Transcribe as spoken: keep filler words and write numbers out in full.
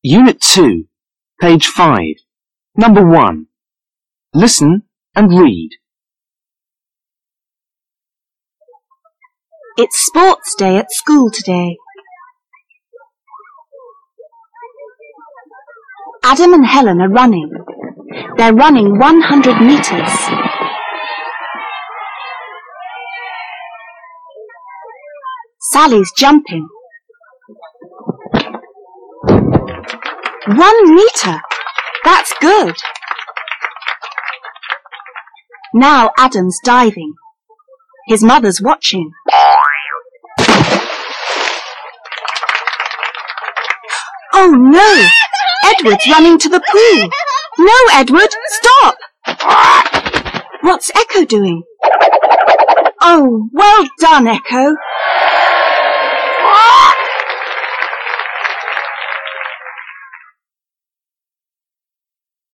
Unit two, page five. Number one. Listen and read. It's sports day at school today. Adam and Helen are running. They're running one hundred meters. Sally's jumping. One meter. That's good. Now Adam's diving. His mother's watching. Oh no! Edward's running to the pool. No, Edward, stop! What's Echo doing? Oh, well done, Echo.